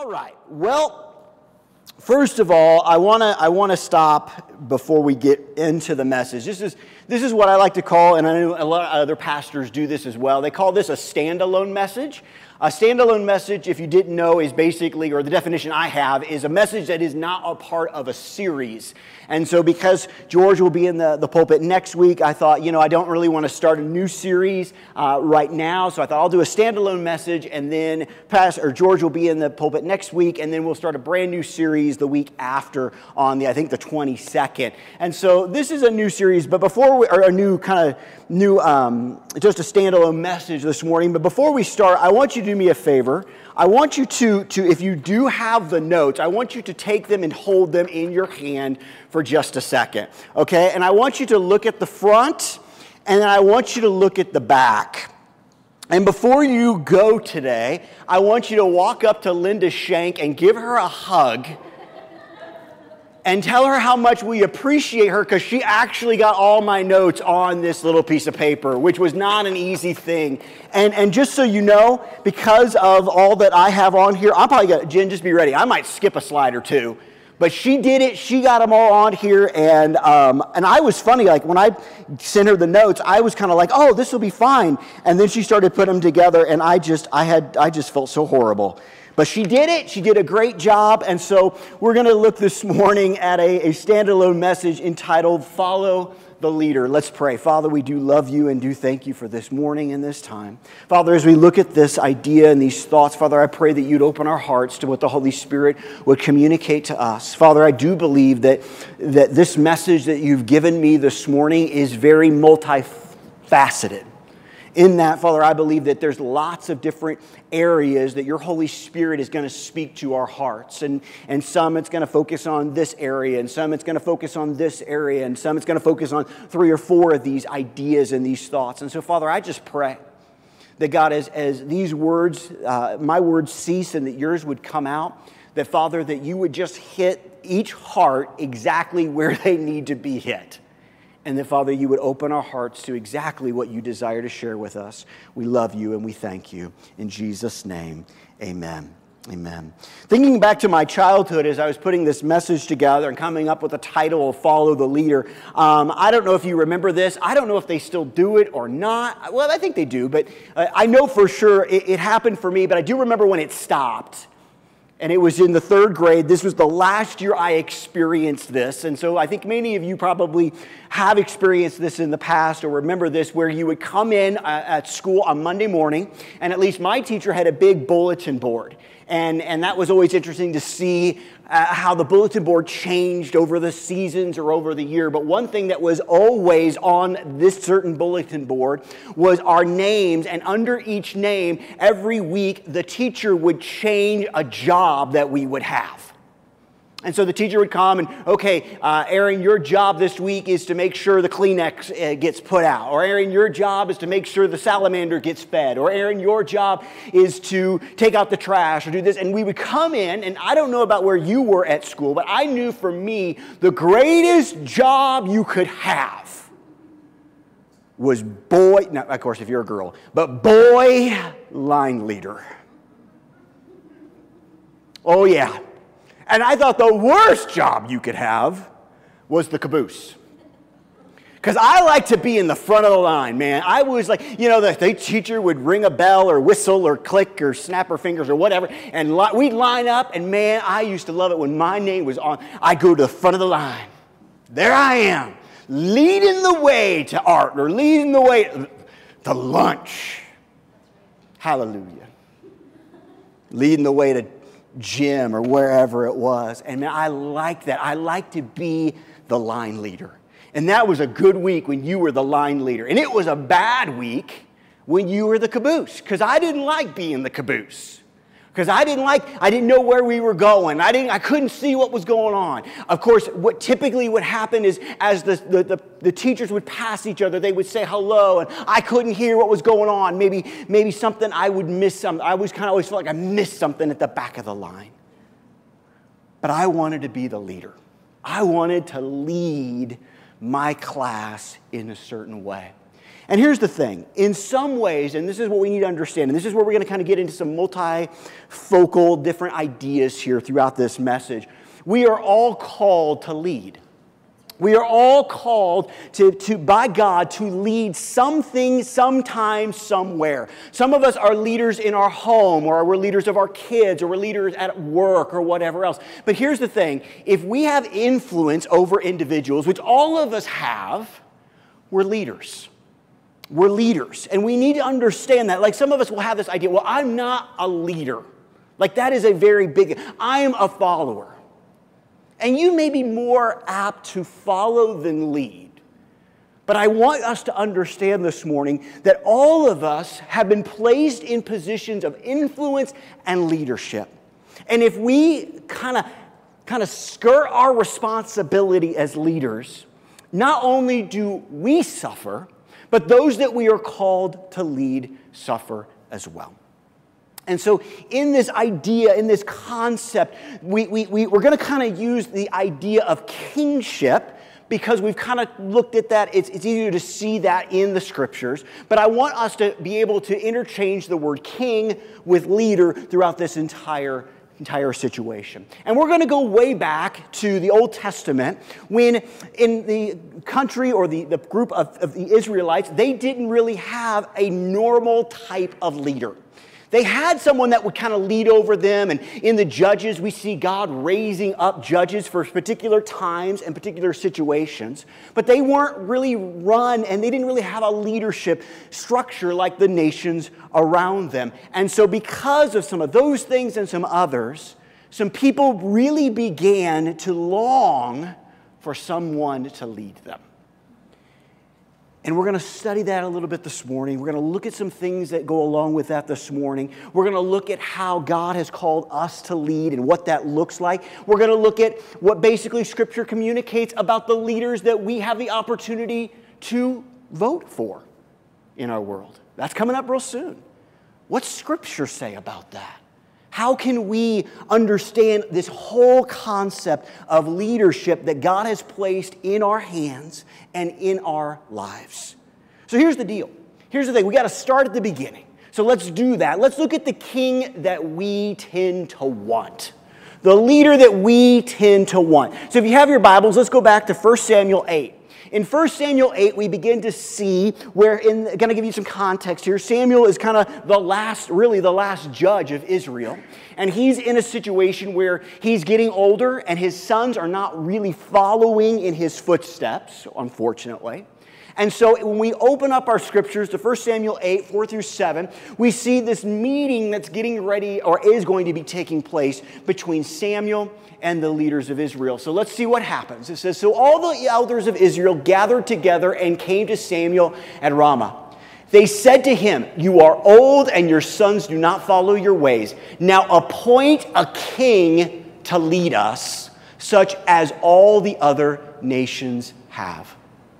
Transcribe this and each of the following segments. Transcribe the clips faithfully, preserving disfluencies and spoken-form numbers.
All right. Well, first of all, I want to I want to stop before we get into the message. This is this is what I like to call, and I know a lot of other pastors do this as well. They call this a standalone message. A standalone message, if you didn't know, is basically, or the definition I have, is a message that is not a part of a series. And so because George will be in the, the pulpit next week, I thought, you know, I don't really want to start a new series uh, right now. So I thought I'll do a standalone message, and then Pastor, or George will be in the pulpit next week, and then we'll start a brand new series the week after on the, I think, the twenty-second. And so this is a new series, but before we, or a new kind of new, um, just a standalone message this morning. But before we start, I want you to do me a favor. I want you to, to, if you do have the notes, I want you to take them and hold them in your hand for just a second, okay? And I want you to look at the front, and then I want you to look at the back. And before you go today, I want you to walk up to Linda Shank and give her a hug and tell her how much we appreciate her, because she actually got all my notes on this little piece of paper, which was not an easy thing. And and just so you know, because of all that I have on here, I'm probably going to, Jen, just be ready. I might skip a slide or two. But she did it. She got them all on here. And um, and I was funny. Like, when I sent her the notes, I was kind of like, oh, this will be fine. And then she started putting them together, and I just, I had, I just felt so horrible. But she did it. She did a great job. And so we're going to look this morning at a, a standalone message entitled Follow the Leader. Let's pray. Father, we do love you and do thank you for this morning and this time. Father, as we look at this idea and these thoughts, Father, I pray that you'd open our hearts to what the Holy Spirit would communicate to us. Father, I do believe that, that this message that you've given me this morning is very multifaceted. In that, Father, I believe that there's lots of different areas that your Holy Spirit is going to speak to our hearts. And, and some it's going to focus on this area, and some it's going to focus on this area, and some it's going to focus on three or four of these ideas and these thoughts. And so, Father, I just pray that, God, as, as these words, uh, my words cease and that yours would come out, that, Father, that you would just hit each heart exactly where they need to be hit. And that, Father, you would open our hearts to exactly what you desire to share with us. We love you and we thank you. In Jesus' name, amen. Amen. Thinking back to my childhood as I was putting this message together and coming up with the title of Follow the Leader, um, I don't know if you remember this. I don't know if they still do it or not. Well, I think they do, but uh, I know for sure it, it happened for me, but I do remember when it stopped. And it was in the third grade. This was the last year I experienced this. And so I think many of you probably have experienced this in the past or remember this, where you would come in uh, at school on Monday morning, and at least my teacher had a big bulletin board. And, and that was always interesting to see uh, how the bulletin board changed over the seasons or over the year. But one thing that was always on this certain bulletin board was our names. And under each name, every week, the teacher would change a job that we would have. And so the teacher would come and, okay, uh, Aaron, your job this week is to make sure the Kleenex uh, gets put out. Or Aaron, your job is to make sure the salamander gets fed. Or Aaron, your job is to take out the trash or do this. And we would come in, and I don't know about where you were at school, but I knew for me the greatest job you could have was boy, now, of course, if you're a girl, but boy line leader. Oh, yeah. And I thought the worst job you could have was the caboose. Because I like to be in the front of the line, man. I was like, you know, the, the teacher would ring a bell or whistle or click or snap her fingers or whatever, and li- we'd line up, and man, I used to love it when my name was on. I'd go to the front of the line. There I am, leading the way to art or leading the way to lunch. Hallelujah. Leading the way to gym or wherever it was. And man, I like that. I like to be the line leader. And that was a good week when you were the line leader. And it was a bad week when you were the caboose, because I didn't like being the caboose. Because I didn't like, I didn't know where we were going. I didn't, I couldn't see what was going on. Of course, what typically would happen is as the, the, the, the teachers would pass each other, they would say hello, and I couldn't hear what was going on. Maybe, maybe something I would miss something. I was kind of always felt like I missed something at the back of the line. But I wanted to be the leader. I wanted to lead my class in a certain way. And here's the thing. In some ways, and this is what we need to understand, and this is where we're going to kind of get into some multifocal different ideas here throughout this message. We are all called to lead. We are all called to, to, by God to lead something, sometime, somewhere. Some of us are leaders in our home, or we're leaders of our kids, or we're leaders at work, or whatever else. But here's the thing. If we have influence over individuals, which all of us have, we're leaders. We're leaders. And we need to understand that. Like some of us will have this idea, well, I'm not a leader. Like that is a very big, I am a follower. And you may be more apt to follow than lead. But I want us to understand this morning that all of us have been placed in positions of influence and leadership. And if we kind of kind of skirt our responsibility as leaders, not only do we suffer, but those that we are called to lead suffer as well. And so in this idea, in this concept, we, we, we, we're going to kind of use the idea of kingship because we've kind of looked at that. It's, it's easier to see that in the scriptures. But I want us to be able to interchange the word king with leader throughout this entire entire situation. And we're going to go way back to the Old Testament when in the country or the, the group of, of the Israelites, they didn't really have a normal type of leader. They had someone that would kind of lead over them, and in the Judges, we see God raising up judges for particular times and particular situations, but they weren't really run, and they didn't really have a leadership structure like the nations around them. And so because of some of those things and some others, some people really began to long for someone to lead them. And we're going to study that a little bit this morning. We're going to look at some things that go along with that this morning. We're going to look at how God has called us to lead and what that looks like. We're going to look at what basically Scripture communicates about the leaders that we have the opportunity to vote for in our world. That's coming up real soon. What's Scripture say about that? How can we understand this whole concept of leadership that God has placed in our hands and in our lives? So here's the deal. Here's the thing. We got to start at the beginning. So let's do that. Let's look at the king that we tend to want. The leader that we tend to want. So if you have your Bibles, let's go back to First Samuel eight. In First Samuel eight, we begin to see where, in, I'm going to give you some context here. Samuel is kind of the last, really the last judge of Israel. And he's in a situation where he's getting older and his sons are not really following in his footsteps, unfortunately. And so when we open up our scriptures to First Samuel eight, four through seven, we see this meeting that's getting ready or is going to be taking place between Samuel and the leaders of Israel. So let's see what happens. It says, so all the elders of Israel gathered together and came to Samuel at Ramah. They said to him, you are old and your sons do not follow your ways. Now appoint a king to lead us, such as all the other nations have.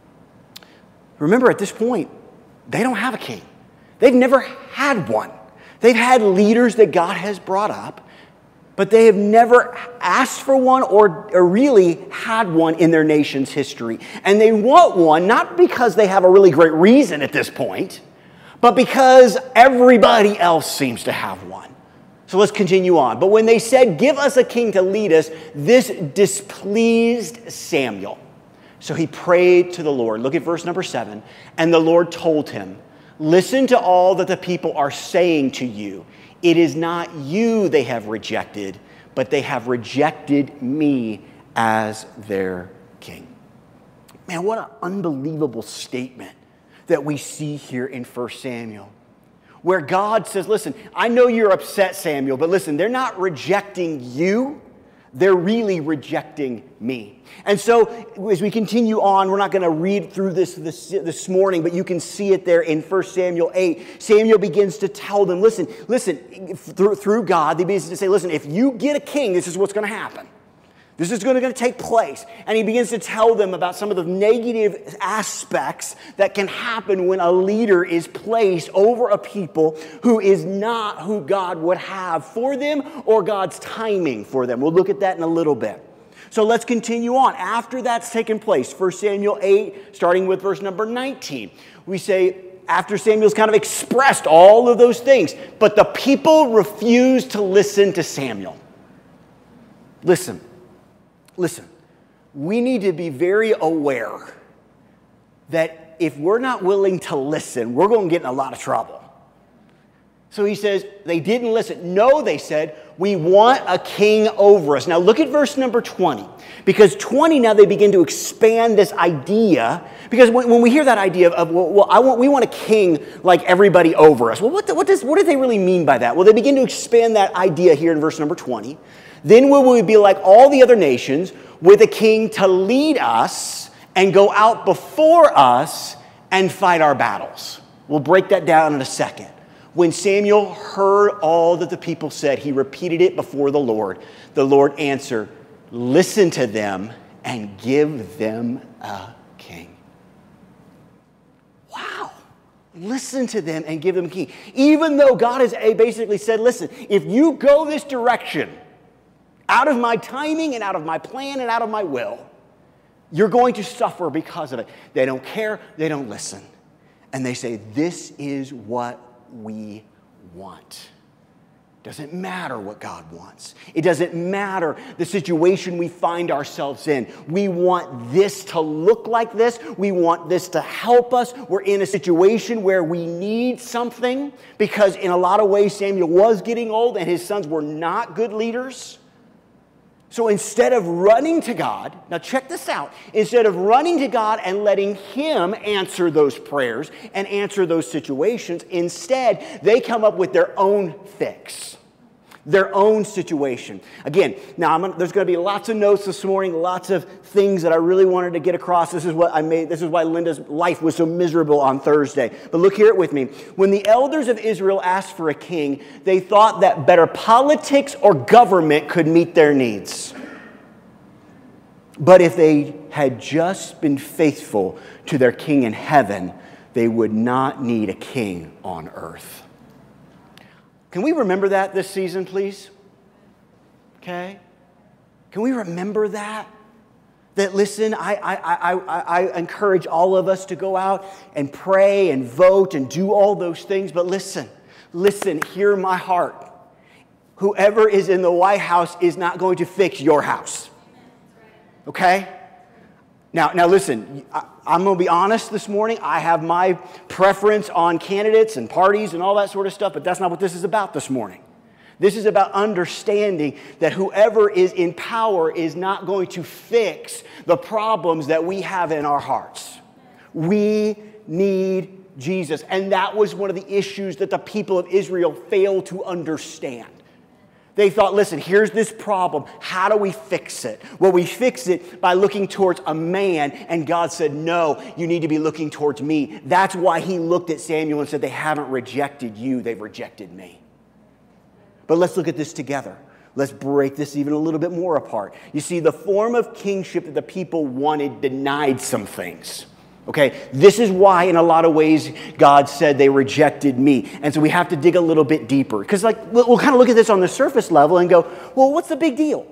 Remember, at this point, they don't have a king. They've never had one. They've had leaders that God has brought up, but they have never asked for one or, or really had one in their nation's history. And they want one, not because they have a really great reason at this point, but because everybody else seems to have one. So let's continue on. But when they said, give us a king to lead us, this displeased Samuel. So he prayed to the Lord. Look at verse number seven. And the Lord told him, listen to all that the people are saying to you. It is not you they have rejected, but they have rejected me as their king. Man, what an unbelievable statement that we see here in First Samuel. Where God says, listen, I know you're upset, Samuel, but listen, they're not rejecting you. They're really rejecting me. And so as we continue on, we're not going to read through this, this this morning, but you can see it there in First Samuel eight. Samuel begins to tell them, listen, listen, through, through God, he begins to say, listen, if you get a king, this is what's going to happen. This is going to, going to take place. And he begins to tell them about some of the negative aspects that can happen when a leader is placed over a people who is not who God would have for them or God's timing for them. We'll look at that in a little bit. So let's continue on. After that's taken place, First Samuel eight, starting with verse number nineteen, we say, after Samuel's kind of expressed all of those things, but the people refused to listen to Samuel. Listen, listen, we need to be very aware that if we're not willing to listen, we're going to get in a lot of trouble. So he says, they didn't listen. No, they said, we want a king over us. Now look at verse number twenty. Because twenty, now they begin to expand this idea. Because when, when we hear that idea of, well, well, I want, we want a king like everybody over us. Well, what, the, what, does, what do they really mean by that? Well, they begin to expand that idea here in verse number twenty. Then will we be like all the other nations with a king to lead us and go out before us and fight our battles. We'll break that down in a second. When Samuel heard all that the people said, he repeated it before the Lord. The Lord answered, listen to them and give them a king. Wow. Listen to them and give them a king. Even though God has basically said, listen, if you go this direction, out of my timing and out of my plan and out of my will, you're going to suffer because of it. They don't care. They don't listen. And they say, this is what we want. Doesn't matter what God wants. It doesn't matter the situation we find ourselves in. We want this to look like this. We want this to help us. We're in a situation where we need something because in a lot of ways Samuel was getting old and his sons were not good leaders. So instead of running to God, now check this out, instead of running to God and letting Him answer those prayers and answer those situations, instead they come up with their own fix, their own situation. Again, now I'm gonna, there's going to be lots of notes this morning, lots of things that I really wanted to get across. This is what I made. This is why Linda's life was so miserable on Thursday. But look here with me. When the elders of Israel asked for a king, they thought that better politics or government could meet their needs. But if they had just been faithful to their king in heaven, they would not need a king on earth. Can we remember that this season, please? Okay? Can we remember that? That, listen, I, I, I, I, I encourage all of us to go out and pray and vote and do all those things. But listen, listen, hear my heart. Whoever is in the White House is not going to fix your house. Okay? Now, now listen, I, I'm going to be honest this morning. I have my preference on candidates and parties and all that sort of stuff, but that's not what this is about this morning. This is about understanding that whoever is in power is not going to fix the problems that we have in our hearts. We need Jesus. And that was one of the issues that the people of Israel failed to understand. They thought, listen, here's this problem. How do we fix it? Well, we fix it by looking towards a man. And God said, no, you need to be looking towards me. That's why He looked at Samuel and said, they haven't rejected you, they've rejected me. But let's look at this together. Let's break this even a little bit more apart. You see, the form of kingship that the people wanted denied some things. Okay, this is why in a lot of ways God said they rejected me. And so we have to dig a little bit deeper. Because like we'll, we'll kind of look at this on the surface level and go, well, what's the big deal?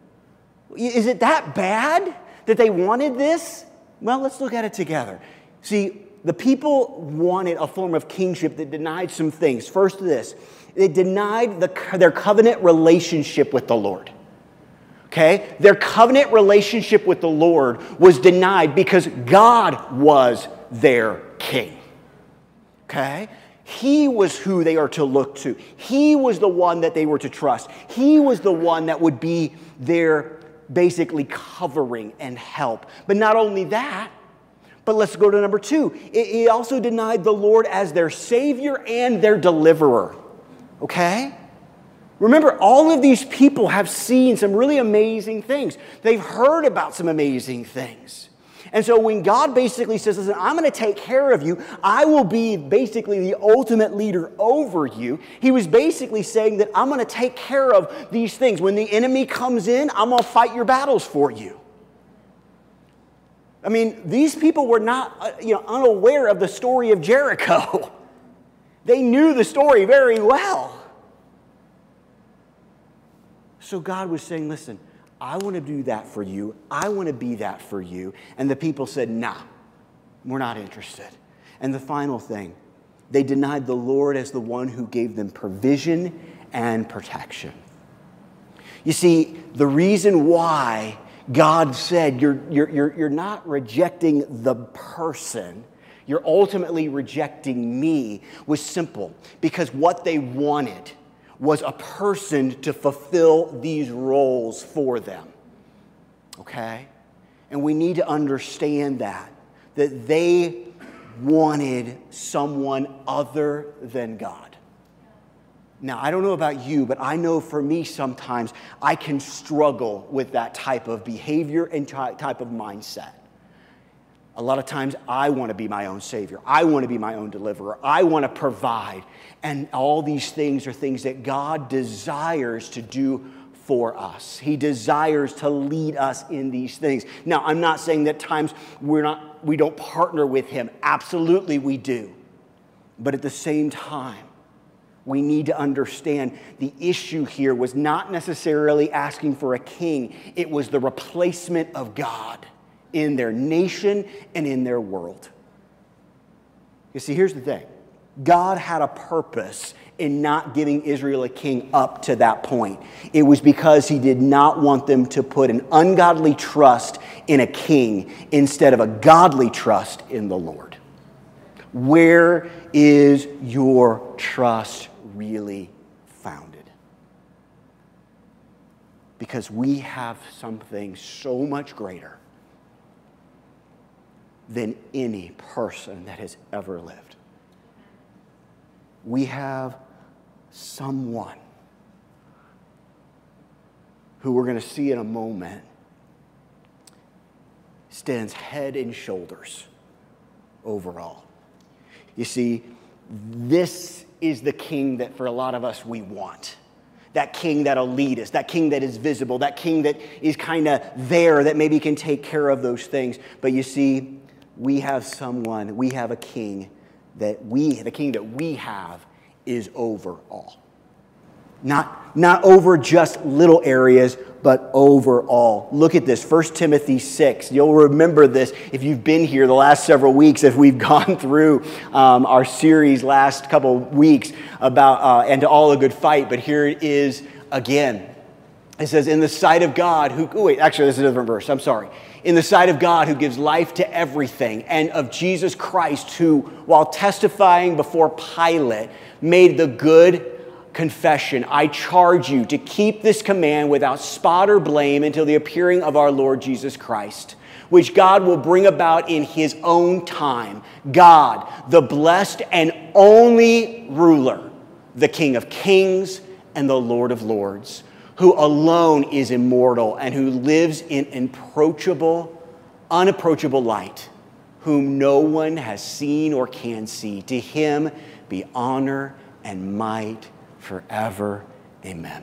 Is it that bad that they wanted this? Well, let's look at it together. See, the people wanted a form of kingship that denied some things. First this, they denied the, their covenant relationship with the Lord. Okay? Their covenant relationship with the Lord was denied because God was their king. Okay? He was who they are to look to. He was the one that they were to trust. He was the one that would be their basically covering and help. But not only that, but let's go to number two. It also denied the Lord as their Savior and their deliverer. Okay? Remember, all of these people have seen some really amazing things. They've heard about some amazing things. And so when God basically says, listen, I'm going to take care of you, I will be basically the ultimate leader over you, He was basically saying that I'm going to take care of these things. When the enemy comes in, I'm going to fight your battles for you. I mean, these people were not uh, you know, unaware of the story of Jericho. They knew the story very well. So God was saying, listen, I want to do that for you. I want to be that for you. And the people said, nah, we're not interested. And the final thing, they denied the Lord as the one who gave them provision and protection. You see, the reason why God said you're, you're, you're, you're not rejecting the person, you're ultimately rejecting me, was simple. Because what they wanted was a person to fulfill these roles for them. Okay? And we need to understand that, that they wanted someone other than God. Now, I don't know about you, but I know for me sometimes I can struggle with that type of behavior and type of mindset. A lot of times I want to be my own Savior. I want to be my own deliverer. I want to provide. And all these things are things that God desires to do for us. He desires to lead us in these things. Now, I'm not saying that times we're not, we don't partner with Him. Absolutely we do. But at the same time, we need to understand the issue here was not necessarily asking for a king. It was the replacement of God in their nation and in their world. You see, here's the thing. God had a purpose in not giving Israel a king up to that point. It was because He did not want them to put an ungodly trust in a king instead of a godly trust in the Lord. Where is your trust really founded? Because we have something so much greater than any person that has ever lived. We have someone who we're going to see in a moment stands head and shoulders over all. You see, this is the king that for a lot of us we want. That king that'll lead us, that king that is visible, that king that is kind of there, that maybe can take care of those things. But you see, we have someone, we have a king that we, the king that we have is over all. Not, not over just little areas, but over all. Look at this, First Timothy six. You'll remember this if you've been here the last several weeks, if we've gone through um, our series last couple weeks about, uh, and to all a good fight. But here it is again. It says, in the sight of God, who, oh wait, actually this is a different verse, I'm sorry. In the sight of God who gives life to everything, and of Jesus Christ who, while testifying before Pilate, made the good confession, I charge you to keep this command without spot or blame until the appearing of our Lord Jesus Christ, which God will bring about in His own time. God, the blessed and only ruler, the King of kings and the Lord of lords, who alone is immortal and who lives in approachable, unapproachable light, whom no one has seen or can see. To Him be honor and might forever. Amen.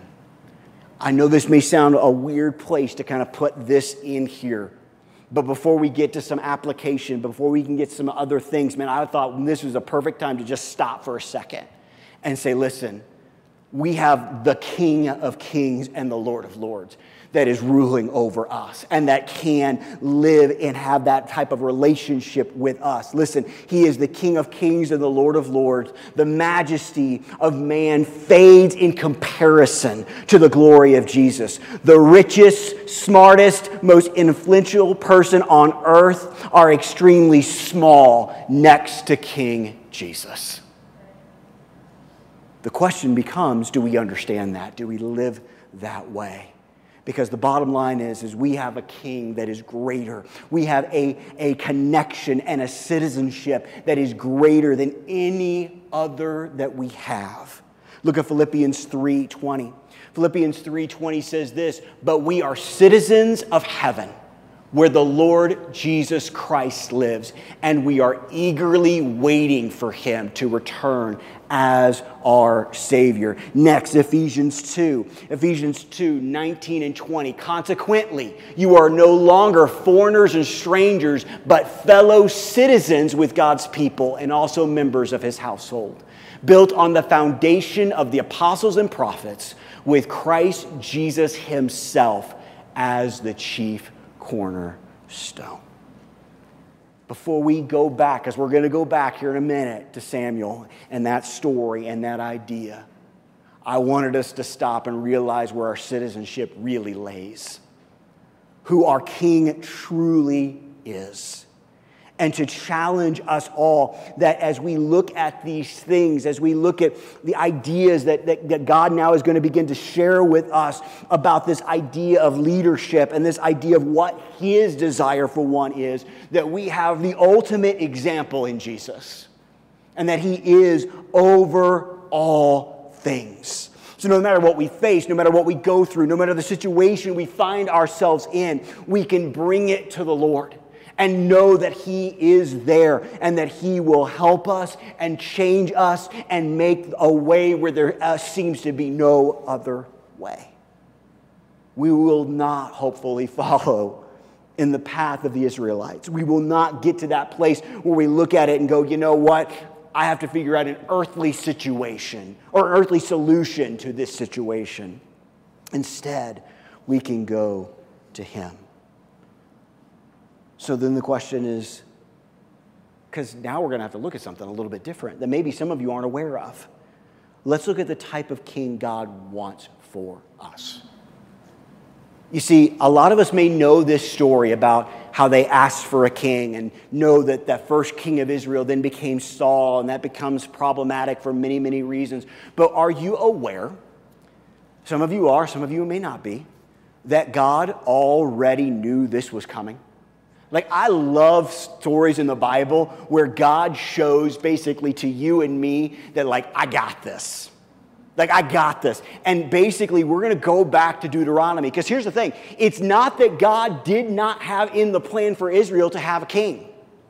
I know this may sound a weird place to kind of put this in here, but before we get to some application, before we can get some other things, man, I thought this was a perfect time to just stop for a second and say, listen, we have the King of Kings and the Lord of Lords that is ruling over us and that can live and have that type of relationship with us. Listen, He is the King of Kings and the Lord of Lords. The majesty of man fades in comparison to the glory of Jesus. The richest, smartest, most influential person on earth are extremely small next to King Jesus. The question becomes, do we understand that? Do we live that way? Because the bottom line is, is we have a king that is greater. We have a, a connection and a citizenship that is greater than any other that we have. Look at Philippians three twenty. Philippians three twenty says this, but we are citizens of heaven, where the Lord Jesus Christ lives, and we are eagerly waiting for Him to return as our Savior. Next, Ephesians two. Ephesians two, nineteen and twenty. Consequently, you are no longer foreigners and strangers, but fellow citizens with God's people and also members of His household, built on the foundation of the apostles and prophets, with Christ Jesus Himself as the chief cornerstone. Before we go back, because we're going to go back here in a minute to Samuel and that story and that idea, I wanted us to stop and realize where our citizenship really lays, who our King truly is, and to challenge us all that as we look at these things, as we look at the ideas that, that, that God now is going to begin to share with us about this idea of leadership and this idea of what His desire for one is, that we have the ultimate example in Jesus, and that He is over all things. So no matter what we face, no matter what we go through, no matter the situation we find ourselves in, we can bring it to the Lord and know that He is there and that He will help us and change us and make a way where there uh, seems to be no other way. We will not hopefully follow in the path of the Israelites. We will not get to that place where we look at it and go, you know what? I have to figure out an earthly situation or an earthly solution to this situation. Instead, we can go to Him. So then the question is, because now we're going to have to look at something a little bit different that maybe some of you aren't aware of. Let's look at the type of king God wants for us. You see, a lot of us may know this story about how they asked for a king and know that that first king of Israel then became Saul, and that becomes problematic for many, many reasons. But are you aware, some of you are, some of you may not be, that God already knew this was coming? Like, I love stories in the Bible where God shows basically to you and me that, like, I got this. Like, I got this. And basically, we're going to go back to Deuteronomy. Because here's the thing. It's not that God did not have in the plan for Israel to have a king.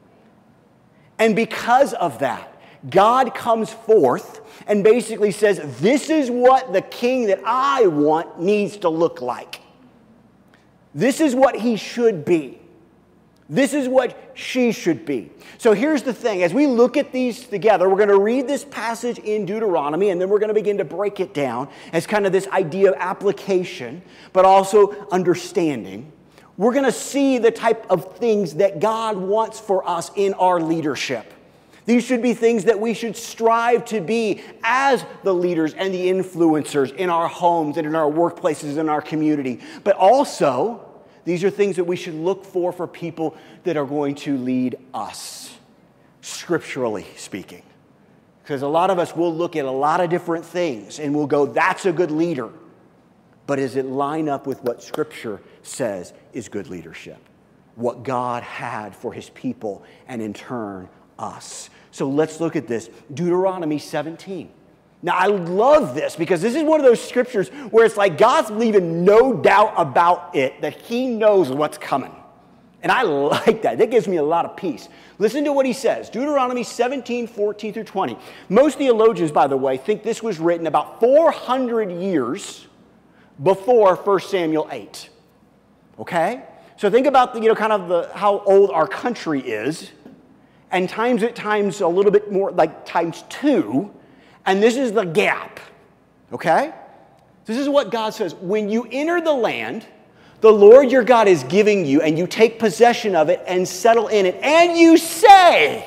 And because of that, God comes forth and basically says, this is what the king that I want needs to look like. This is what he should be. This is what she should be. So here's the thing. As we look at these together, we're going to read this passage in Deuteronomy, and then we're going to begin to break it down as kind of this idea of application, but also understanding. We're going to see the type of things that God wants for us in our leadership. These should be things that we should strive to be as the leaders and the influencers in our homes and in our workplaces and in our community. But also, these are things that we should look for for people that are going to lead us, scripturally speaking. Because a lot of us will look at a lot of different things and we'll go, that's a good leader. But does it line up with what Scripture says is good leadership? What God had for His people and in turn us. So let's look at this. Deuteronomy seventeen. Now, I love this because this is one of those scriptures where it's like God's leaving no doubt about it, that He knows what's coming. And I like that. That gives me a lot of peace. Listen to what He says. Deuteronomy seventeen, fourteen through twenty. Most theologians, by the way, think this was written about four hundred years before First Samuel eight. Okay? So think about the, you know, kind of the, how old our country is, and times it times a little bit more, like times two. And this is the gap, okay? This is what God says. When you enter the land, the Lord your God is giving you, and you take possession of it and settle in it, and you say,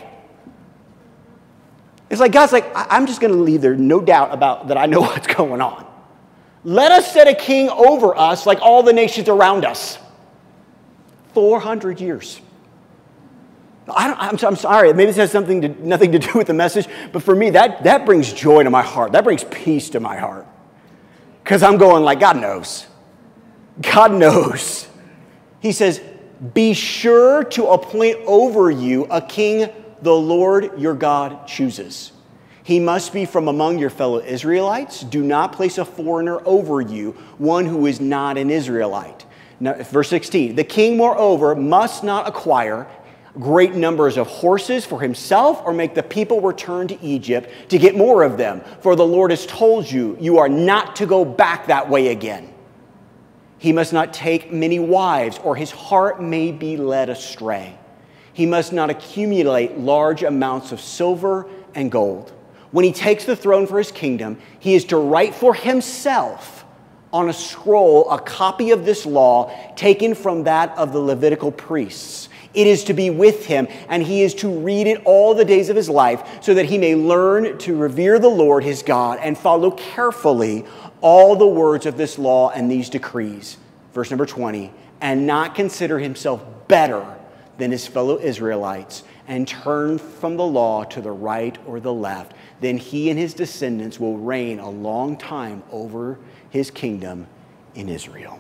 it's like God's like, I'm just going to leave there no doubt about that I know what's going on. Let us set a king over us like all the nations around us. four hundred years. I don't, I'm, I'm sorry, maybe this has something to, nothing to do with the message, but for me, that, that brings joy to my heart. That brings peace to my heart. Because I'm going like, God knows. God knows. He says, be sure to appoint over you a king the Lord your God chooses. He must be from among your fellow Israelites. Do not place a foreigner over you, one who is not an Israelite. Now, verse sixteen, the king, moreover, must not acquire great numbers of horses for himself or make the people return to Egypt to get more of them. For the Lord has told you, you are not to go back that way again. He must not take many wives, or his heart may be led astray. He must not accumulate large amounts of silver and gold. When he takes the throne for his kingdom, he is to write for himself on a scroll a copy of this law taken from that of the Levitical priests. It is to be with him, and he is to read it all the days of his life so that he may learn to revere the Lord his God and follow carefully all the words of this law and these decrees. Verse number twenty, and not consider himself better than his fellow Israelites and turn from the law to the right or the left. Then he and his descendants will reign a long time over his kingdom in Israel.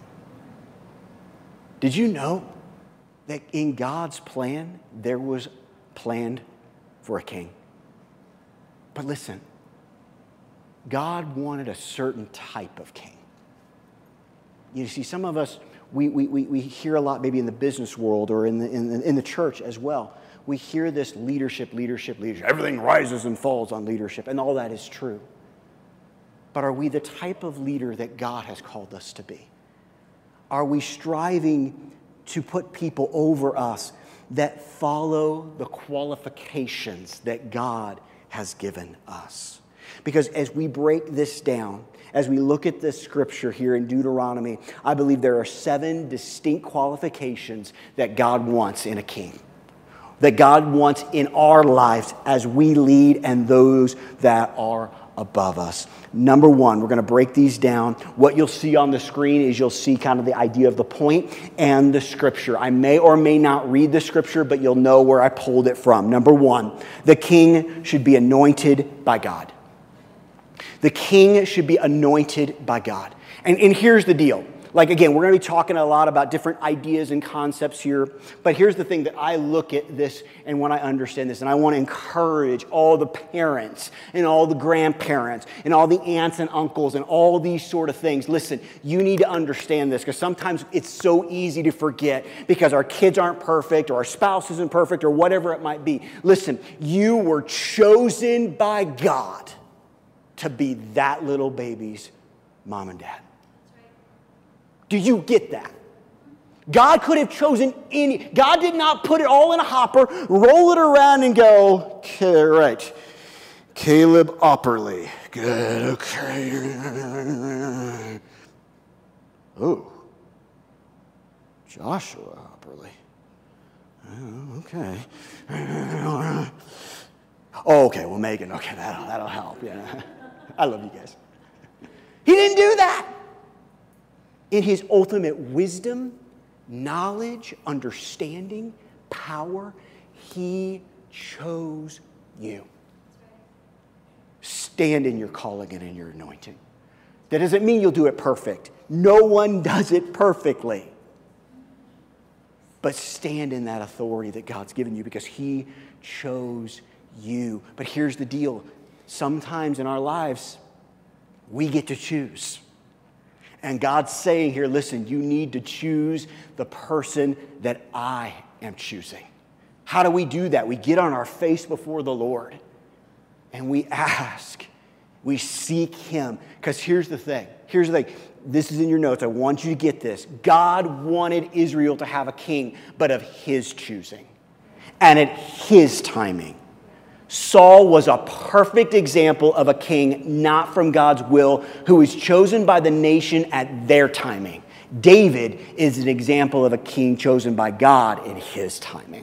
Did you know that in God's plan, there was planned for a king? But listen, God wanted a certain type of king. You see, some of us, we, we, we hear a lot maybe in the business world or in the, in, the, in the church as well. We hear this leadership, leadership, leadership. Everything rises and falls on leadership, and all that is true. But are we the type of leader that God has called us to be? Are we striving to put people over us that follow the qualifications that God has given us? Because as we break this down, as we look at this scripture here in Deuteronomy, I believe there are seven distinct qualifications that God wants in a king, that God wants in our lives as we lead and those that are above us. Number one, we're going to break these down. What you'll see on the screen is you'll see kind of the idea of the point and the scripture. I may or may not read the scripture, but you'll know where I pulled it from. Number one, the king should be anointed by God. The king should be anointed by God. And, and here's the deal. Like, again, we're going to be talking a lot about different ideas and concepts here. But here's the thing that I look at this and when I understand this, and I want to encourage all the parents and all the grandparents and all the aunts and uncles and all these sort of things. Listen, you need to understand this because sometimes it's so easy to forget because our kids aren't perfect or our spouse isn't perfect or whatever it might be. Listen, you were chosen by God to be that little baby's mom and dad. Do you get that? God could have chosen any. God did not put it all in a hopper, roll it around and go, okay, right. Caleb Opperly. Good, okay. Oh. Joshua Opperly. Oh, okay. Oh, okay, well, Megan, okay, that'll, that'll help. Yeah. I love you guys. He didn't do that. In his ultimate wisdom, knowledge, understanding, power, he chose you. Stand in your calling and in your anointing. That doesn't mean you'll do it perfect. No one does it perfectly. But stand in that authority that God's given you because he chose you. But here's the deal. Sometimes in our lives, we get to choose. And God's saying here, listen, you need to choose the person that I am choosing. How do we do that? We get on our face before the Lord and we ask, we seek him. Because here's the thing. Here's the thing. This is in your notes. I want you to get this. God wanted Israel to have a king, but of his choosing and at his timing. Saul was a perfect example of a king not from God's will, who was chosen by the nation at their timing. David is an example of a king chosen by God in his timing.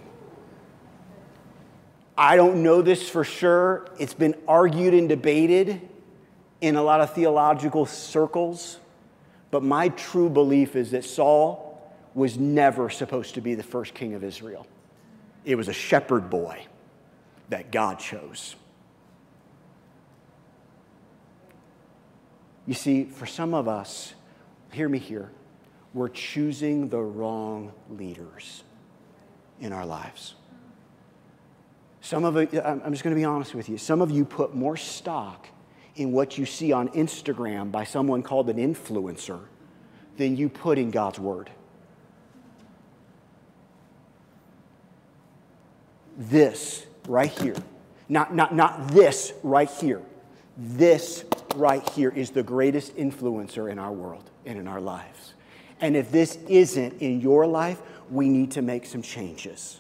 I don't know this for sure. It's been argued and debated in a lot of theological circles. But my true belief is that Saul was never supposed to be the first king of Israel. It was a shepherd boy that God chose. You see, for some of us, hear me here, we're choosing the wrong leaders in our lives. Some of it, I'm just going to be honest with you, some of you put more stock in what you see on Instagram by someone called an influencer than you put in God's word. This right here, not, not, not this right here, this right here is the greatest influencer in our world and in our lives. And if this isn't in your life, we need to make some changes,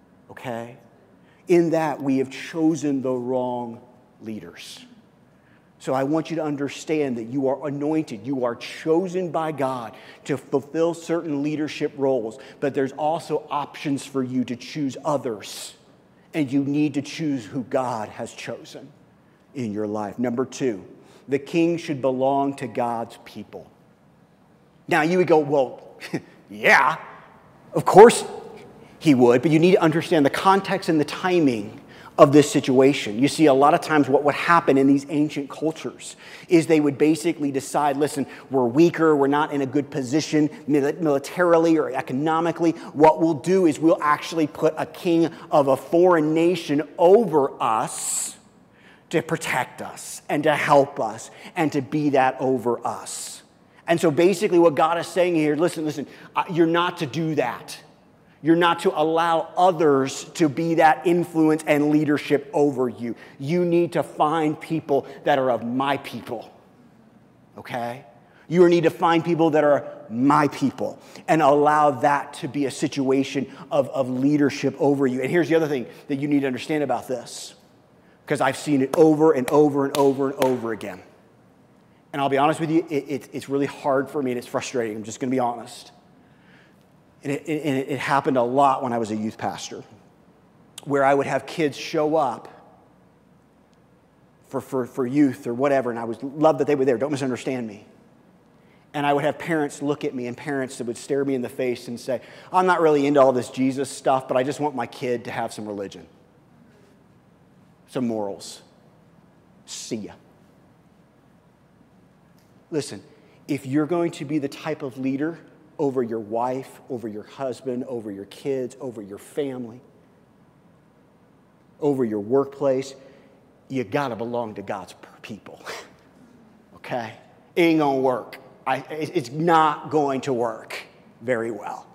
okay? In that, we have chosen the wrong leaders. So I want you to understand that you are anointed. You are chosen by God to fulfill certain leadership roles. But there's also options for you to choose others. And you need to choose who God has chosen in your life. Number two, the king should belong to God's people. Now you would go, well, yeah, of course he would. But you need to understand the context and the timing of this situation. You see, a lot of times what would happen in these ancient cultures is they would basically decide, listen, we're weaker, we're not in a good position militarily or economically. What we'll do is we'll actually put a king of a foreign nation over us to protect us and to help us and to be that over us. And so basically what God is saying here, listen, listen, you're not to do that. You're not to allow others to be that influence and leadership over you. You need to find people that are of my people, okay? You need to find people that are my people and allow that to be a situation of, of leadership over you. And here's the other thing that you need to understand about this, because I've seen it over and over and over and over again. And I'll be honest with you, it, it, it's really hard for me and it's frustrating. I'm just going to be honest. And it, it, it happened a lot when I was a youth pastor, where I would have kids show up for, for, for youth or whatever, and I was love that they were there. Don't misunderstand me. And I would have parents look at me, and parents that would stare me in the face and say, I'm not really into all this Jesus stuff, but I just want my kid to have some religion, some morals. See ya. Listen, if you're going to be the type of leader over your wife, over your husband, over your kids, over your family, over your workplace, you got to belong to God's people, okay? It ain't going to work. I, it's not going to work very well.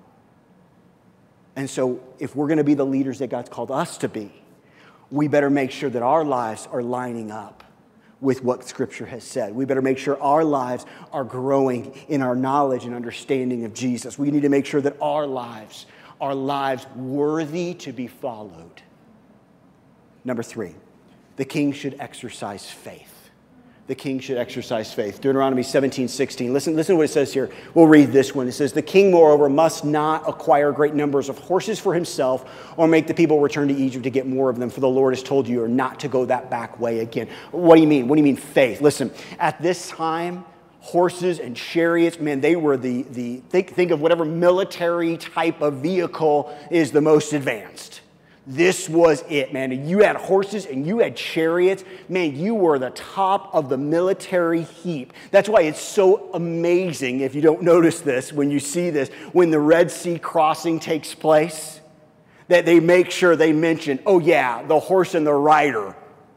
And so if we're going to be the leaders that God's called us to be, we better make sure that our lives are lining up with what Scripture has said. We better make sure our lives are growing in our knowledge and understanding of Jesus. We need to make sure that our lives are lives worthy to be followed. Number three, the king should exercise faith. The king should exercise faith. Deuteronomy seventeen sixteen. Listen, listen to what it says here. We'll read this one. It says, the king, moreover, must not acquire great numbers of horses for himself or make the people return to Egypt to get more of them, for the Lord has told you not to go that back way again. What do you mean? What do you mean faith? Listen, at this time, horses and chariots, man, they were the, the think, think of whatever military type of vehicle is the most advanced. This was it, man. And you had horses and you had chariots. Man, you were the top of the military heap. That's why it's so amazing, if you don't notice this, when you see this, when the Red Sea crossing takes place, that they make sure they mention, oh yeah, the horse and the rider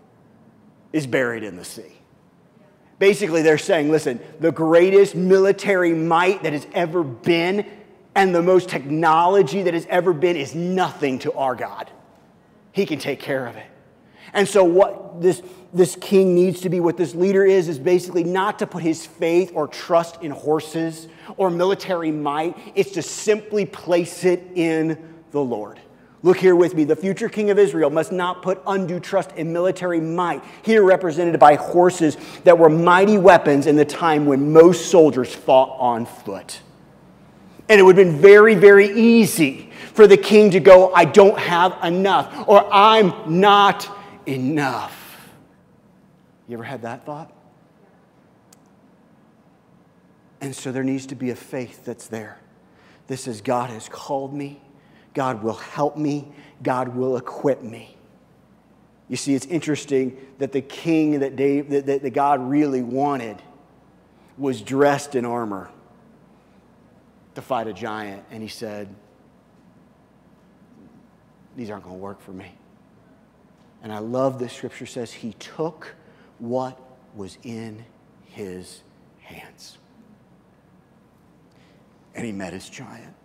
is buried in the sea. Basically, they're saying, listen, the greatest military might that has ever been and the most technology that has ever been is nothing to our God. He can take care of it. And so what this, this king needs to be, what this leader is, is basically not to put his faith or trust in horses or military might. It's to simply place it in the Lord. Look here with me. The future king of Israel must not put undue trust in military might, here represented by horses that were mighty weapons in the time when most soldiers fought on foot. And it would have been very, very easy for the king to go, I don't have enough, or I'm not enough. You ever had that thought? And so there needs to be a faith that's there. This is, God has called me. God will help me. God will equip me. You see, it's interesting that the king that, Dave, that, that, that God really wanted was dressed in armor to fight a giant. And he said, these aren't going to work for me. And I love this scripture says he took what was in his hands. And he met his giant.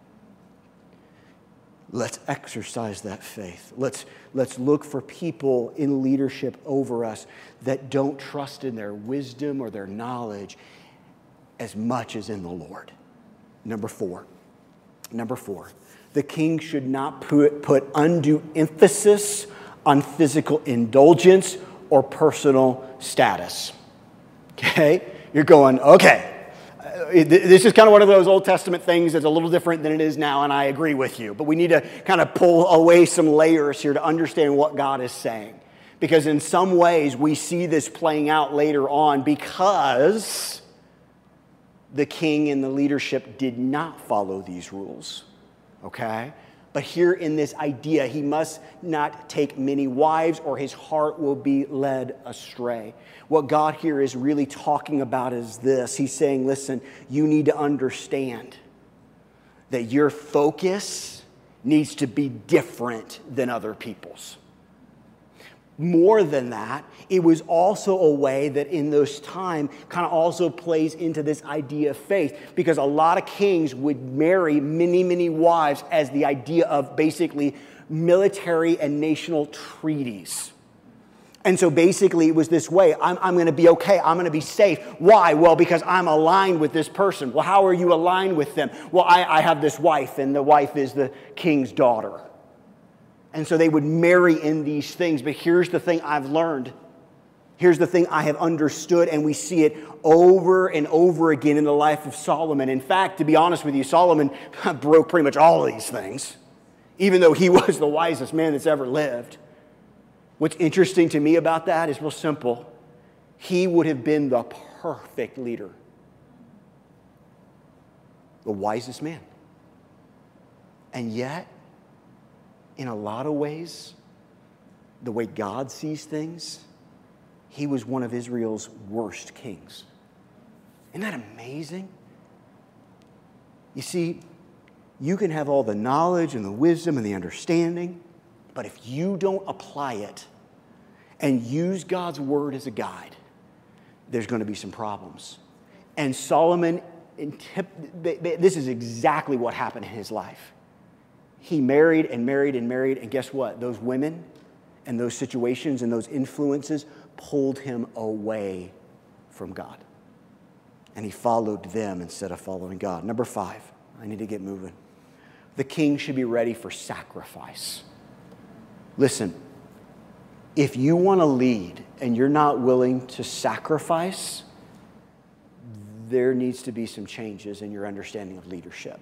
Let's exercise that faith. Let's, let's look for people in leadership over us that don't trust in their wisdom or their knowledge as much as in the Lord. Number four. Number four. The king should not put, put undue emphasis on physical indulgence or personal status. Okay? You're going, okay. Uh, This is kind of one of those Old Testament things that's a little different than it is now, and I agree with you. But we need to kind of pull away some layers here to understand what God is saying. Because in some ways, we see this playing out later on because the king and the leadership did not follow these rules. Okay? But here in this idea, he must not take many wives or his heart will be led astray. What God here is really talking about is this. He's saying, listen, you need to understand that your focus needs to be different than other people's. More than that, it was also a way that in those time kind of also plays into this idea of faith, because a lot of kings would marry many, many wives as the idea of basically military and national treaties. And so basically it was this way, I'm, I'm going to be okay, I'm going to be safe. Why? Well, because I'm aligned with this person. Well, how are you aligned with them? Well, I, I have this wife, and the wife is the king's daughter. And so they would marry in these things. But here's the thing I've learned. Here's the thing I have understood, and we see it over and over again in the life of Solomon. In fact, to be honest with you, Solomon broke pretty much all of these things, even though he was the wisest man that's ever lived. What's interesting to me about that is real simple. He would have been the perfect leader. The wisest man. And yet, in a lot of ways, the way God sees things, he was one of Israel's worst kings. Isn't that amazing? You see, you can have all the knowledge and the wisdom and the understanding, but if you don't apply it and use God's word as a guide, there's going to be some problems. And Solomon, this is exactly what happened in his life. He married and married and married, and guess what? Those women and those situations and those influences pulled him away from God. And he followed them instead of following God. Number five, I need to get moving. The king should be ready for sacrifice. Listen, if you want to lead and you're not willing to sacrifice, there needs to be some changes in your understanding of leadership.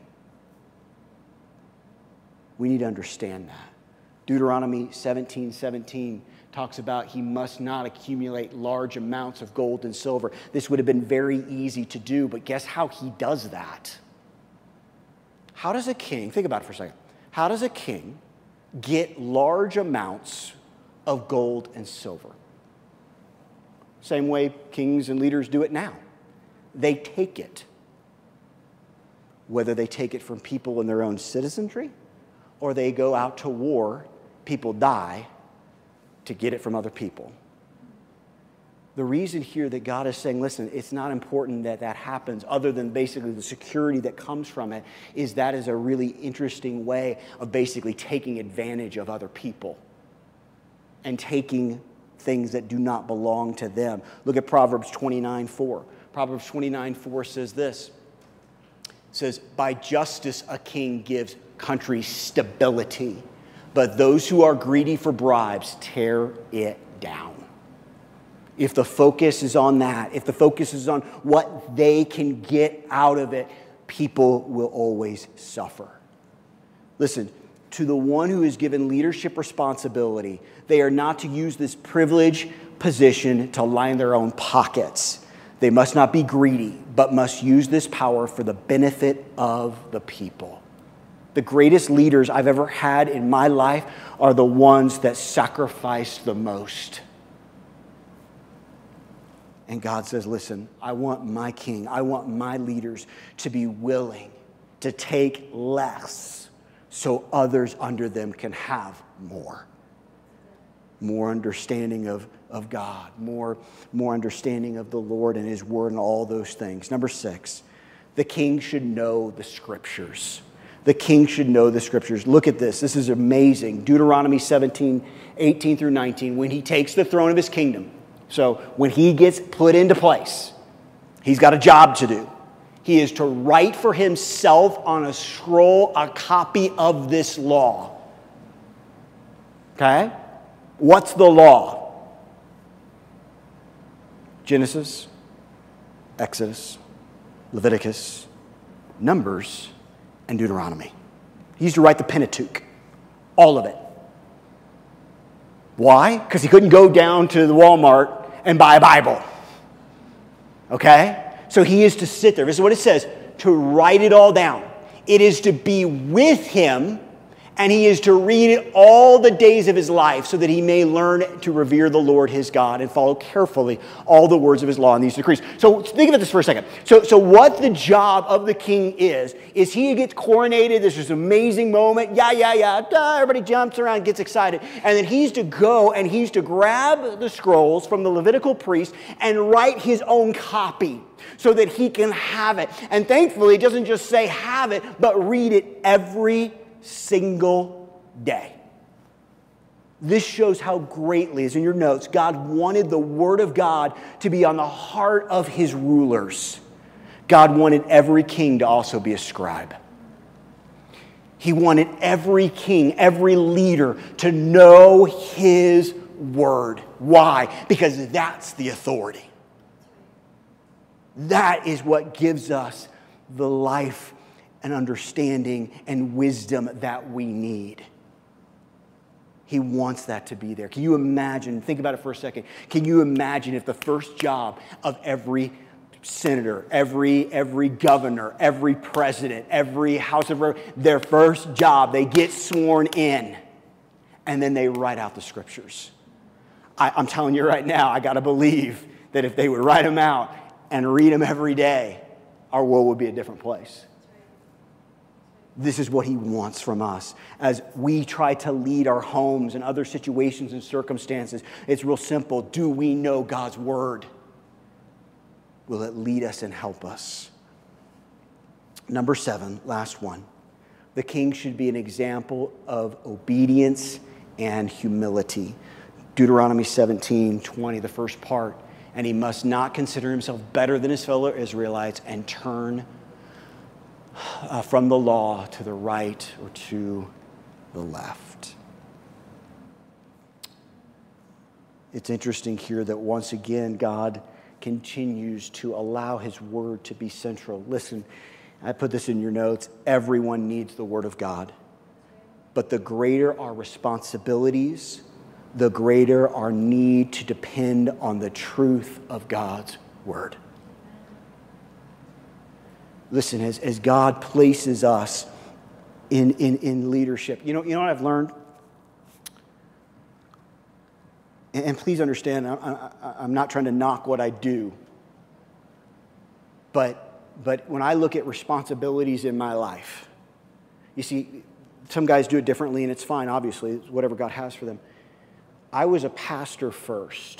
We need to understand that. Deuteronomy seventeen seventeen talks about he must not accumulate large amounts of gold and silver. This would have been very easy to do, but guess how he does that? How does a king, think about it for a second, how does a king get large amounts of gold and silver? Same way kings and leaders do it now. They take it. Whether they take it from people in their own citizenry, or they go out to war, people die to get it from other people. The reason here that God is saying, listen, it's not important that that happens, other than basically the security that comes from it, is that is a really interesting way of basically taking advantage of other people and taking things that do not belong to them. Look at Proverbs twenty-nine four. Proverbs twenty-nine four says this. It says, by justice a king gives country stability, but those who are greedy for bribes tear it down. If the focus is on that, if the focus is on what they can get out of it, people will always suffer. Listen, to the one who is given leadership responsibility, they are not to use this privileged position to line their own pockets. They must not be greedy, but must use this power for the benefit of the people. The greatest leaders I've ever had in my life are the ones that sacrifice the most. And God says, listen, I want my king, I want my leaders to be willing to take less so others under them can have more. More understanding of, of God, more, more understanding of the Lord and his word and all those things. Number six, the king should know the scriptures. The king should know the scriptures. Look at this. This is amazing. Deuteronomy seventeen, eighteen through nineteen. When he takes the throne of his kingdom, so when he gets put into place, he's got a job to do. He is to write for himself on a scroll a copy of this law. Okay? What's the law? Genesis, Exodus, Leviticus, Numbers, and Deuteronomy. He used to write the Pentateuch, all of it. Why? Because he couldn't go down to the Walmart and buy a Bible. Okay? So he is to sit there. This is what it says, to write it all down. It is to be with him, and he is to read it all the days of his life so that he may learn to revere the Lord his God and follow carefully all the words of his law and these decrees. So think about this for a second. So, so what the job of the king is, is he gets coronated. This is an amazing moment. Yeah, yeah, yeah. Duh, everybody jumps around, gets excited. And then he's to go and he's to grab the scrolls from the Levitical priest and write his own copy so that he can have it. And thankfully, it doesn't just say have it, but read it every single day. This shows how greatly, as in your notes, God wanted the Word of God to be on the heart of his rulers. God wanted every king to also be a scribe. He wanted every king, every leader to know his word. Why? Because that's the authority. That is what gives us the life and understanding and wisdom that we need. He wants that to be there. Can you imagine, think about it for a second, can you imagine if the first job of every senator, every, every governor, every president, every House of Representatives, their first job, they get sworn in and then they write out the scriptures? I, I'm telling you right now, I got to believe that if they would write them out and read them every day, our world would be a different place. This is what he wants from us as we try to lead our homes and other situations and circumstances. It's real simple. Do we know God's word? Will it lead us and help us? Number seven, last one. The king should be an example of obedience and humility. Deuteronomy seventeen twenty, the first part. And he must not consider himself better than his fellow Israelites and turn Uh, from the law to the right or to the left. It's interesting here that once again, God continues to allow his word to be central. Listen, I put this in your notes. Everyone needs the word of God. But the greater our responsibilities, the greater our need to depend on the truth of God's word. Listen, as, as God places us in, in, in leadership, you know, you know what I've learned? And, and please understand, I, I, I'm not trying to knock what I do. But, but when I look at responsibilities in my life, you see, some guys do it differently, and it's fine, obviously, it's whatever God has for them. I was a pastor first,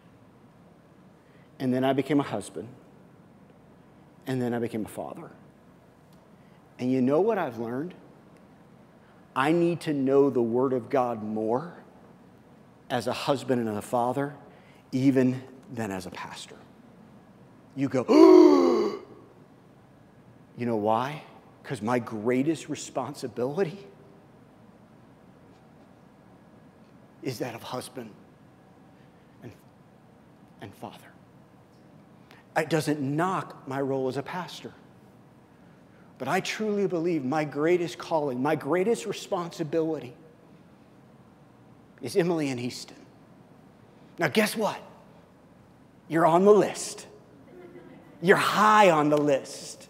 and then I became a husband. And then I became a father. And you know what I've learned? I need to know the Word of God more as a husband and a father, even than as a pastor. You go, oh! You know why? Because my greatest responsibility is that of husband and, and father. It doesn't knock my role as a pastor. But I truly believe my greatest calling, my greatest responsibility is Emily and Easton. Now, guess what? You're on the list. You're high on the list.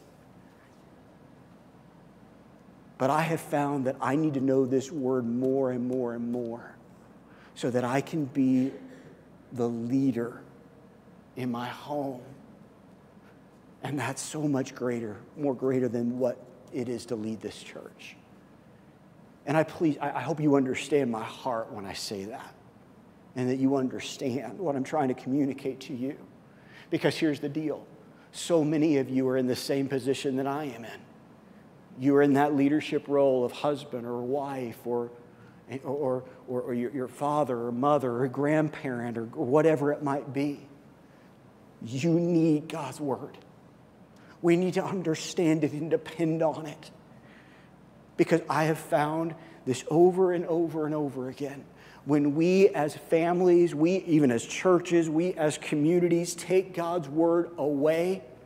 But I have found that I need to know this word more and more and more so that I can be the leader in my home. And that's so much greater, more greater than what it is to lead this church. And I please, I hope you understand my heart when I say that. And that you understand what I'm trying to communicate to you. Because here's the deal. So many of you are in the same position that I am in. You are in that leadership role of husband or wife or, or, or, or your, your father or mother or grandparent or, or whatever it might be. You need God's word. We need to understand it and depend on it. Because I have found this over and over and over again. When we as families, we even as churches, we as communities take God's word away,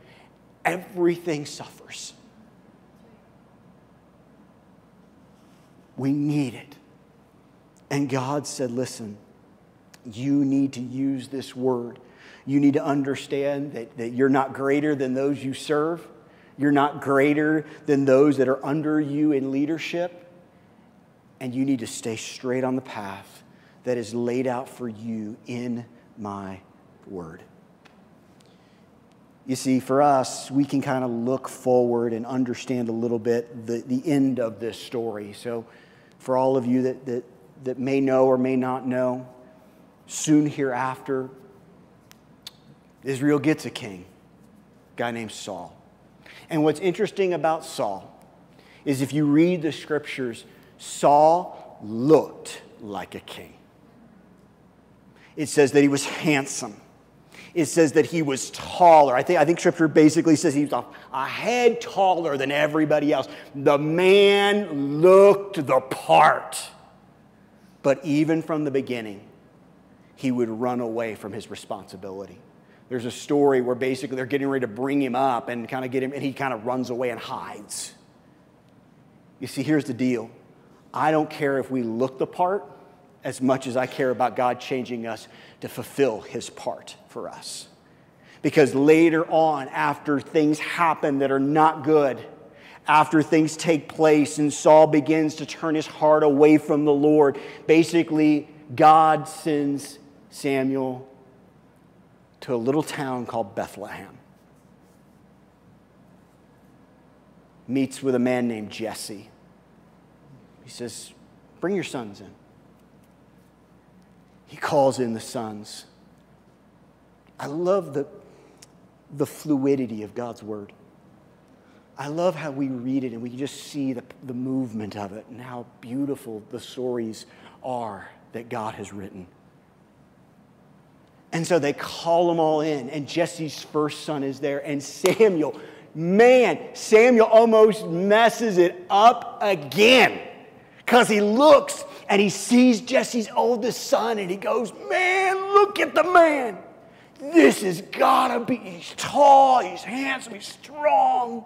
everything suffers. We need it. And God said, listen, you need to use this word. You need to understand that, that you're not greater than those you serve. You're not greater than those that are under you in leadership. And you need to stay straight on the path that is laid out for you in my word. You see, for us, we can kind of look forward and understand a little bit the, the end of this story. So for all of you that, that, that may know or may not know, soon hereafter, Israel gets a king, a guy named Saul. And what's interesting about Saul is if you read the scriptures, Saul looked like a king. It says that he was handsome. It says that he was taller. I think, I think Scripture basically says he was a, a head taller than everybody else. The man looked the part. But even from the beginning, he would run away from his responsibility. There's a story where basically they're getting ready to bring him up and kind of get him, and he kind of runs away and hides. You see, here's the deal. I don't care if we look the part as much as I care about God changing us to fulfill his part for us. Because later on, after things happen that are not good, after things take place and Saul begins to turn his heart away from the Lord, basically God sends Samuel to a little town called Bethlehem. Meets with a man named Jesse. He says, bring your sons in. He calls in the sons. I love the, the fluidity of God's word. I love how we read it and we can just see the, the movement of it and how beautiful the stories are that God has written. And so they call them all in, and Jesse's first son is there, and Samuel, man, Samuel almost messes it up again because he looks and he sees Jesse's oldest son and he goes, man, look at the man. This has got to be, he's tall, he's handsome, he's strong.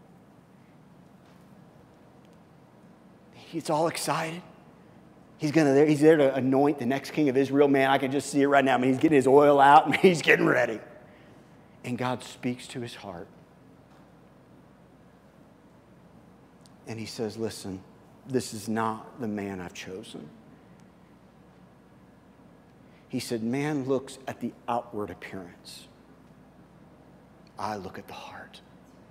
He's all excited. He's gonna he's there to anoint the next king of Israel. Man, I can just see it right now. I mean, he's getting his oil out and he's getting ready. And God speaks to his heart. And he says, listen, this is not the man I've chosen. He said, man looks at the outward appearance. I look at the heart.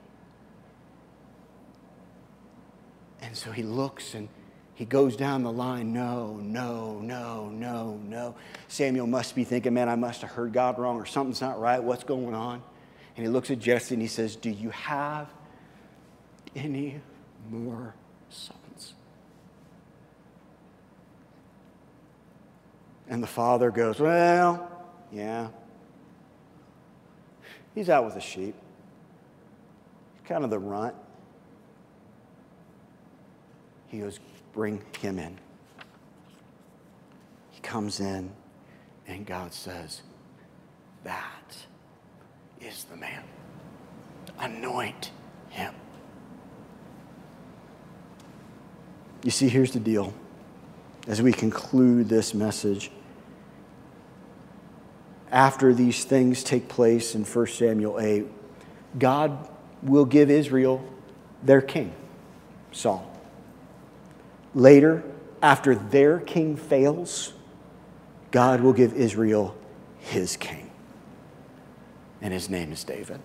And so he looks and he goes down the line. No, no, no, no, no. Samuel must be thinking, man, I must have heard God wrong or something's not right. What's going on? And he looks at Jesse and he says, do you have any more sons? And the father goes, well, yeah. He's out with the sheep. He's kind of the runt. He goes, bring him in. He comes in, and God says, that is the man. Anoint him. You see, here's the deal. As we conclude this message, after these things take place in First Samuel eight, God will give Israel their king, Saul. Later, after their king fails, God will give Israel his king. And his name is David.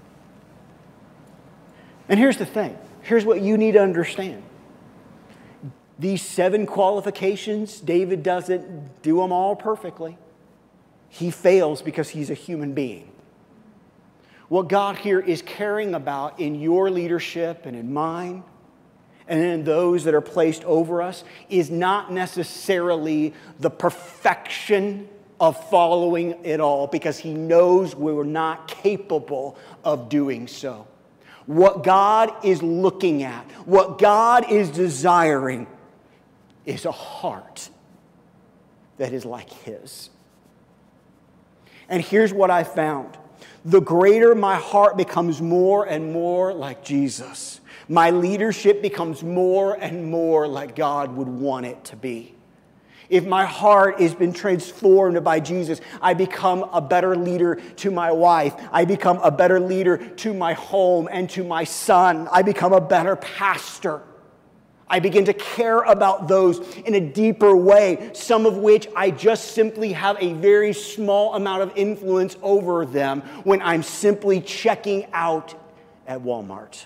And here's the thing. Here's what you need to understand. These seven qualifications, David doesn't do them all perfectly. He fails because he's a human being. What God here is caring about in your leadership and in mine and in those that are placed over us is not necessarily the perfection of following it all, because he knows we're not capable of doing so. What God is looking at, what God is desiring, is a heart that is like his. And here's what I found. the greater my heart becomes more and more like Jesus. My leadership becomes more and more like God would want it to be. If my heart has been transformed by Jesus, I become a better leader to my wife. I become a better leader to my home and to my son. I become a better pastor. I begin to care about those in a deeper way, some of which I just simply have a very small amount of influence over them when I'm simply checking out at Walmart.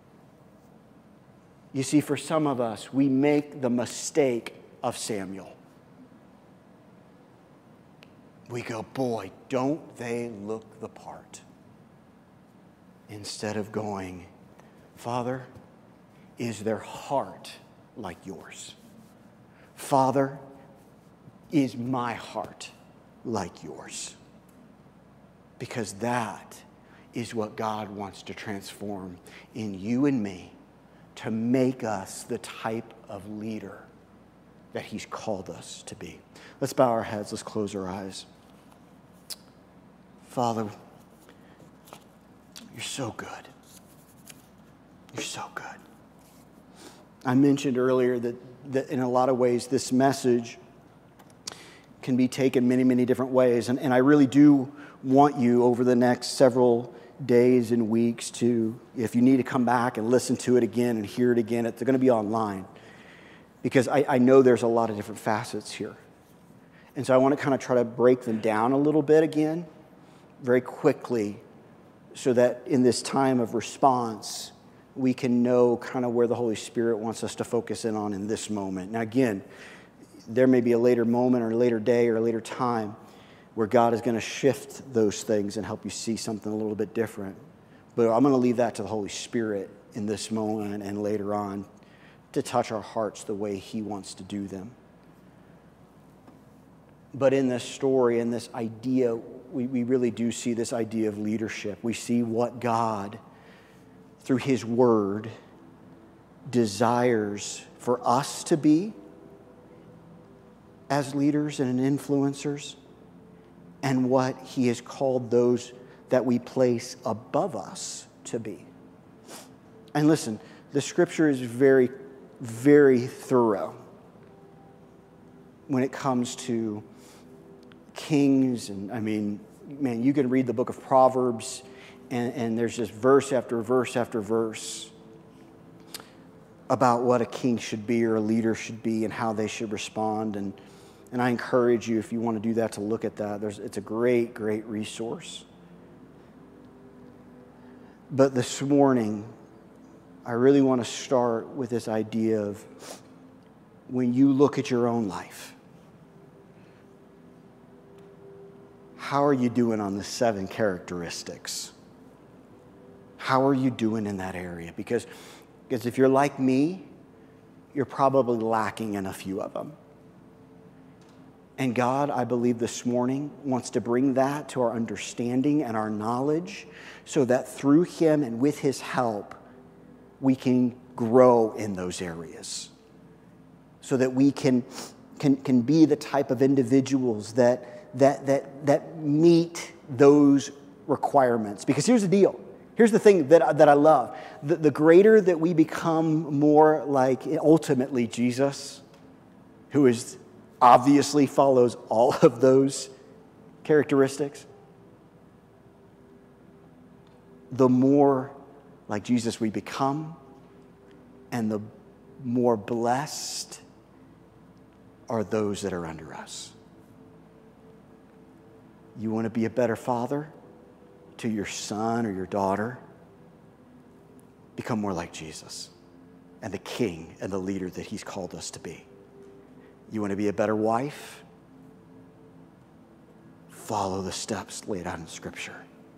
You see, for some of us, we make the mistake of Samuel. We go, boy, don't they look the part? Instead of going, Father, is their heart like yours? Father, is my heart like yours? Because that is what God wants to transform in you and me to make us the type of leader that He's called us to be. Let's bow our heads. Let's close our eyes. Father, you're so good. You're so good. I mentioned earlier that, that in a lot of ways this message can be taken many, many different ways. And, and I really do want you over the next several days and weeks to, if you need to come back and listen to it again and hear it again, it's going to be online. Because I, I know there's a lot of different facets here. And so I want to kind of try to break them down a little bit again, very quickly, so that in this time of response, we can know kind of where the Holy Spirit wants us to focus in on in this moment. Now again, there may be a later moment or a later day or a later time where God is going to shift those things and help you see something a little bit different. But I'm going to leave that to the Holy Spirit in this moment and later on to touch our hearts the way He wants to do them. But in this story, in this idea, we, we really do see this idea of leadership. We see what God, through His Word, desires for us to be as leaders and influencers, and what He has called those that we place above us to be. And listen, the Scripture is very, very thorough when it comes to kings. And I mean, man, you can read the book of Proverbs, and, and there's just verse after verse after verse about what a king should be or a leader should be and how they should respond. And, and I encourage you, if you want to do that, to look at that. There's, it's a great, great resource. But this morning, I really want to start with this idea of when you look at your own life, how are you doing on the seven characteristics? How are you doing in that area? Because, because if you're like me, you're probably lacking in a few of them. And God, I believe this morning, wants to bring that to our understanding and our knowledge so that through Him and with His help, we can grow in those areas. So that we can, can, can be the type of individuals that That, that, that meet those requirements. Because here's the deal. Here's the thing that, that I love. The, the greater that we become more like ultimately Jesus, who is obviously follows all of those characteristics, the more like Jesus we become, and the more blessed are those that are under us. You want to be a better father to your son or your daughter? Become more like Jesus and the king and the leader that He's called us to be. You want to be a better wife? Follow the steps laid out in Scripture.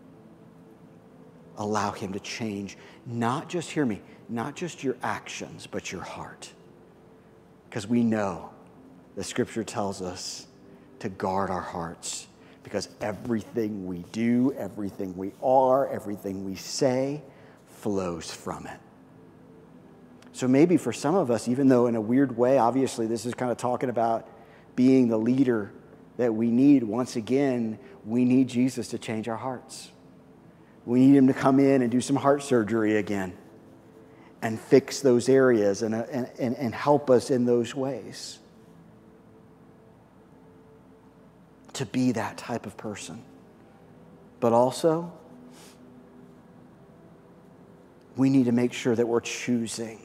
Allow Him to change, not just, hear me, not just your actions, but your heart. Because we know the Scripture tells us to guard our hearts. Because everything we do, everything we are, everything we say flows from it. So maybe for some of us, even though in a weird way, obviously this is kind of talking about being the leader that we need, once again, we need Jesus to change our hearts. We need him to come in and do some heart surgery again and fix those areas and, and, and help us in those ways to be that type of person. But also, we need to make sure that we're choosing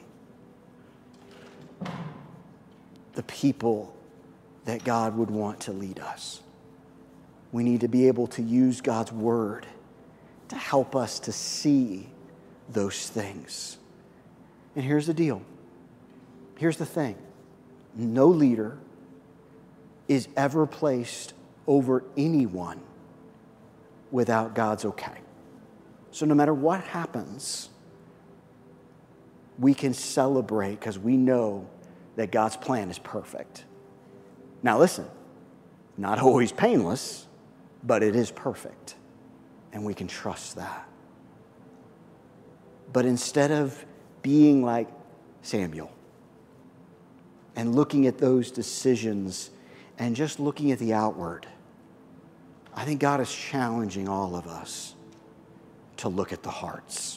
the people that God would want to lead us. We need to be able to use God's word to help us to see those things. And here's the deal. Here's the thing. No leader is ever placed over anyone without God's okay. So no matter what happens, we can celebrate because we know that God's plan is perfect. Now listen, not always painless, but it is perfect. And we can trust that. But instead of being like Samuel and looking at those decisions and just looking at the outward, I think God is challenging all of us to look at the hearts.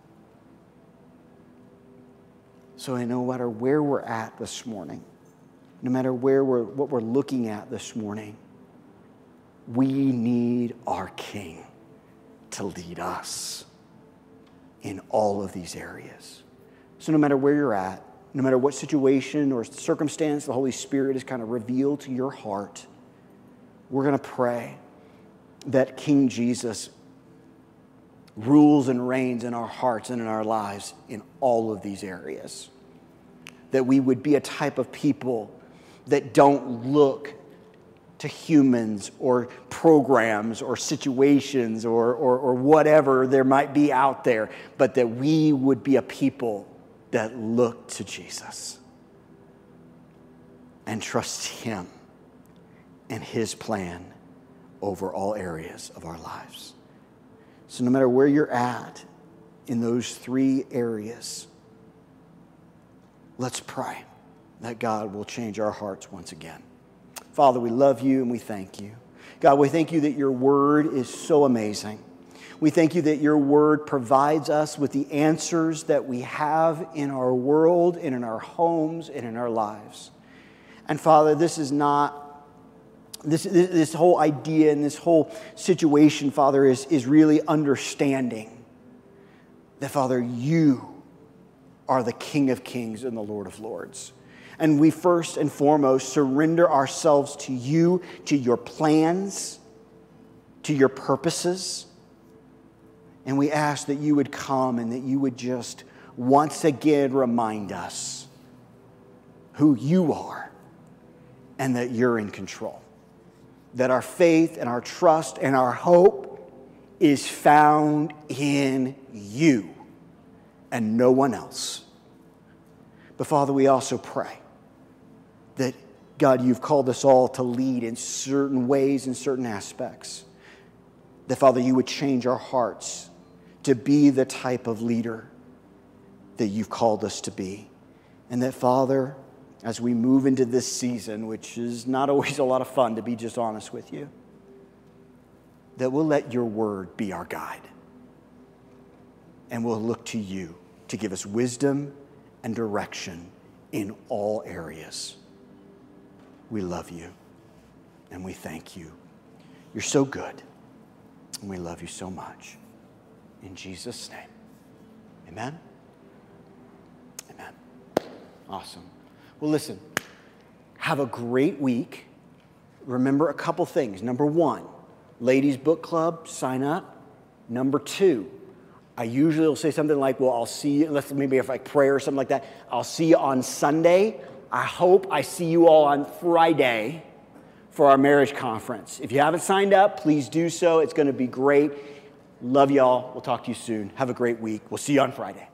So no matter where we're at this morning, no matter where we're, what we're looking at this morning, we need our King to lead us in all of these areas. So no matter where you're at, no matter what situation or circumstance the Holy Spirit has kind of revealed to your heart, we're going to pray that King Jesus rules and reigns in our hearts and in our lives in all of these areas. That we would be a type of people that don't look to humans or programs or situations or, or, or whatever there might be out there, but that we would be a people that look to Jesus and trust him and his plan over all areas of our lives. So no matter where you're at in those three areas, let's pray that God will change our hearts once again. Father, we love you and we thank you. God, we thank you that your word is so amazing. We thank you that your word provides us with the answers that we have in our world and in our homes and in our lives. And Father, this is not This, this, this whole idea and this whole situation, Father, is, is really understanding that, Father, you are the King of Kings and the Lord of Lords. And we first and foremost surrender ourselves to you, to your plans, to your purposes. And we ask that you would come and that you would just once again remind us who you are and that you're in control. That our faith and our trust and our hope is found in you and no one else. But Father, we also pray that, God, you've called us all to lead in certain ways, in certain aspects. That, Father, you would change our hearts to be the type of leader that you've called us to be. And that, Father, as we move into this season, which is not always a lot of fun, to be just honest with you, that we'll let your word be our guide. And we'll look to you to give us wisdom and direction in all areas. We love you and we thank you. You're so good and we love you so much. In Jesus' name, amen? Amen. Awesome. Well, listen, have a great week. Remember a couple things. Number one, ladies' book club, sign up. Number two, I usually will say something like, well, I'll see you, unless maybe if I pray or something like that, I'll see you on Sunday. I hope I see you all on Friday for our marriage conference. If you haven't signed up, please do so. It's going to be great. Love y'all. We'll talk to you soon. Have a great week. We'll see you on Friday.